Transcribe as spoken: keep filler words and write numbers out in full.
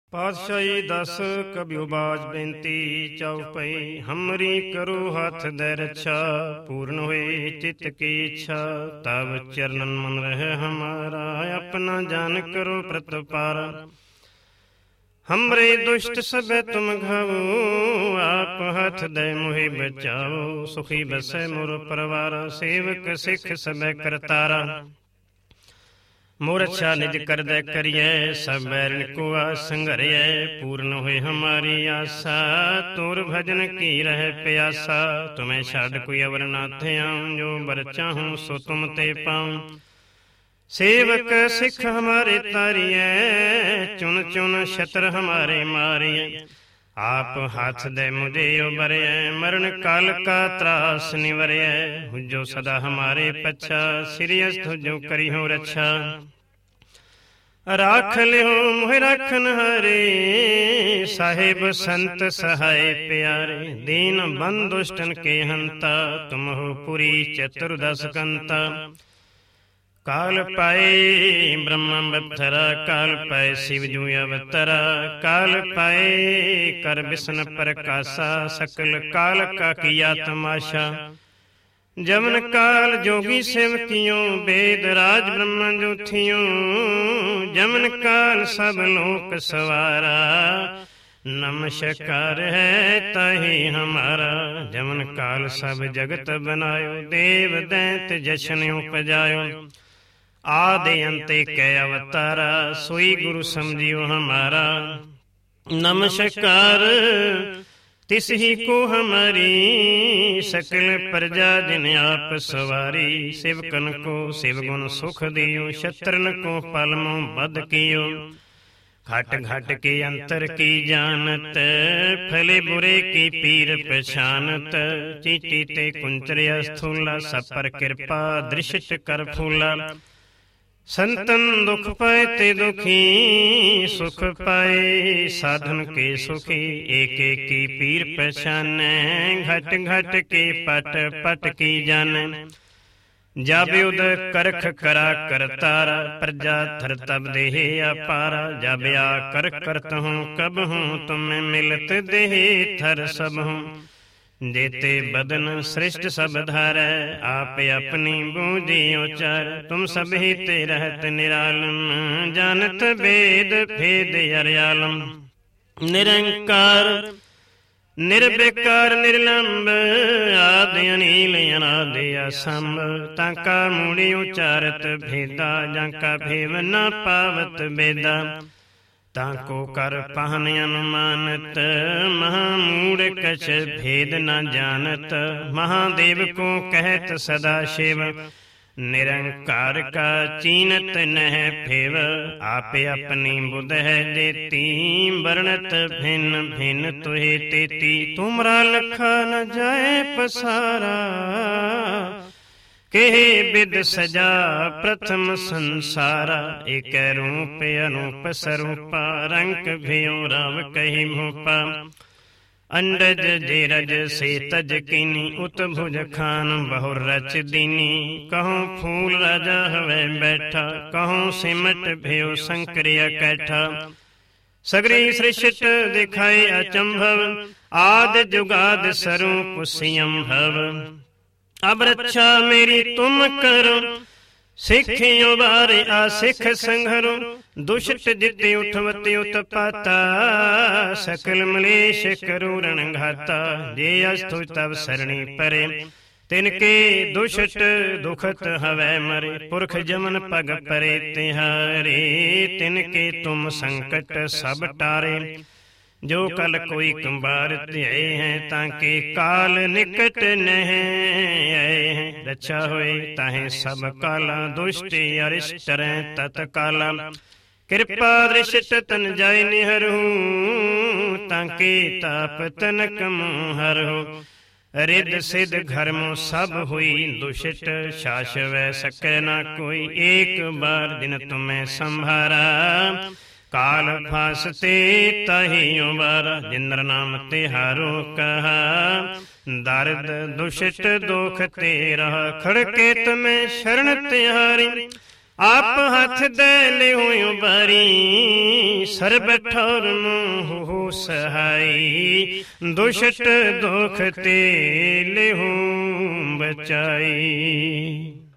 ਪਾਤਸ਼ਾਹੀ ਦਸ ਕਬਿਉ ਬਾਜ ਬੇਨਤੀ ਚਉਪਈ। ਹਮਰੀ ਕਰੋ ਹੱਥ ਦੇ ਰੱਛਾ, ਪੂਰਨ ਹੋਏ ਚਿੱਤ ਕੀ ਇੱਛਾ। ਤਬ ਚਰਨਨ ਮਨ ਰਹਿ ਹਮਾਰਾ, ਆਪਣਾ ਜਾਨ ਕਰੋ ਪ੍ਰਤਪਾਰਾ। ਹਮਰੇ ਦੁਸ਼ਟ ਸਭੈ ਤੁਮ ਘਾਵੋ, ਆਪ ਹੱਥ ਦੇ ਮੋਹਿ ਬਚਾਵੋ। ਸੁਖੀ ਬਸੈ ਮੋਰ ਪਰਵਾਰਾ, ਸੇਵਕ ਸਿੱਖ ਸਭੈ ਕਰਤਾਰਾ। मोर अच्छा निज कर दे करिए, सब बैरन को संघरिए। पूर्ण हुए हमारी आशा, तोर भजन की रहे प्यासा। तुम्हें छाड़ कोई अवर ना थे आऊं, जो बर चाहूं सो तुम ते पाऊं। सेवक सिख हमारे तारिए, चुन चुन छत्र हमारे मारिए। आप हाथ दे मुझे उबरिए, मरण काल का त्रास निवरिए। हुजो सदा हमारे पच्छा, सिरियस हुजो करी हो रक्षा। राख लियो मोह राखन हारे, साहिब संत सहाय प्यारे। दीन बंधु दुष्टन के हंता, तुम हो पुरी चतुर्दश कंता। काल पाए ब्रह्म बत्थरा, काल पाए शिव जू अवतरा। काल पाए कर बिसन प्रकाशा, सकल काल का किया तमाशा। जमन काल जोगी सेवकियों, वेद राज ब्रह्म ज्योतियों। जमन काल सब लोक सवारा, नमस्कार है ताहि हमारा। जमन काल सब जगत बनायो, देव दैत जशन उपजायो। आदि अंते कै अवतारा, सोई गुरु समझियो हमारा। नमस्कार तिस ही को हमारी, सकल प्रजा जिन आप सवारी। सेवकन को शिव गुण सुख दियो, शत्रन को पलमो बद कियो। घट घट के अंतर की जानत, फले बुरे की पीर पहचानत। चीटी ते कुंचरिया स्थूला, सब पर कृपा दृष्ट कर फूला। संतन दुख पाए ते दुखी, सुख पाए साधन के सुखी। एक एक की पीर पहचाने, घट घट के पट पट की जाने। जब युद करख करा करतारा, प्रजा थर तब देहे अपारा। जब आ कर करत हूँ कब हूँ, तुम्हें मिलत देहे थर सब हूँ। जेते बदन श्रेष्ठ सब धारै, आप अपनी बूझी उचार। तुम सब ही ते रहत निरालम, जानत वेद भेद अर्यालम। निरंकार निर्विकार निर्लंब, आदि अनील अनादि असंभ। ताका मूढ़ि उचारत भेदा, जाका भेव न पावत बेदा। ताको कर पहन अनुमानत, महामूढ़ कछ भेद न जानत। महादेव को कहत सदा शिव, निरंकार का चीनत नह फेव। आप अपनी बुध है देती, वर्णत भिन्न भिन्न तुहे तेती। तुमरा लखा न जाए पसारा, केहे विद सजा प्रथम संसारा। एक रूप अनूप स्वरूपा, रंग भ्यो राव कही भूपा। अंडज जेरज से तज कीनी, उत भुज खान बहु रच दीनी। कहूँ फूल राजा हवे बैठा, कहूँ सिमट भ्यो शंकरिया कैठा। सगरी सृष्ट दिखाई अचंभव, आद जुगाद स्वरूप सियम भव। अब रक्षा मेरी तुम करो, सिखियो बारे आ सिख संघरो। दुष्ट जिते उठवते उत्पाता, सकल मलेश करूरण घाता। जे अस्तु तब सरणी परे, तिनके दुष्ट दुखत हवै मरे। पुरख जमन पग परे तिहारे, तिनके तुम संकट सब टारे। जो कल कोई कुंभार ध्याए हैं, ताके काल निकट नह आए हैं। रक्षा होए ताहे सब काला, दुष्टि अरिष्ट रह तत्काला। कृपा दृष्ट तन जाय निहरहु, ताके ताप तनक मुहरहु। रिद सिद्ध घर मो सब हुई दुष्ट, शास वै सकै न कोई। एक बार दिन तुम्हें संभारा, काल फासते ताहि उबारा। जिंद्र नाम तिहारो कहा, दर्द दुष्ट दुख तेरा। खड़के तुम्हें शरण तिहारी, आप हथ दे लिहूं बारी सर्ब ठौर मुँह सहाई दुष्ट दुख ते लिहूं बचाई।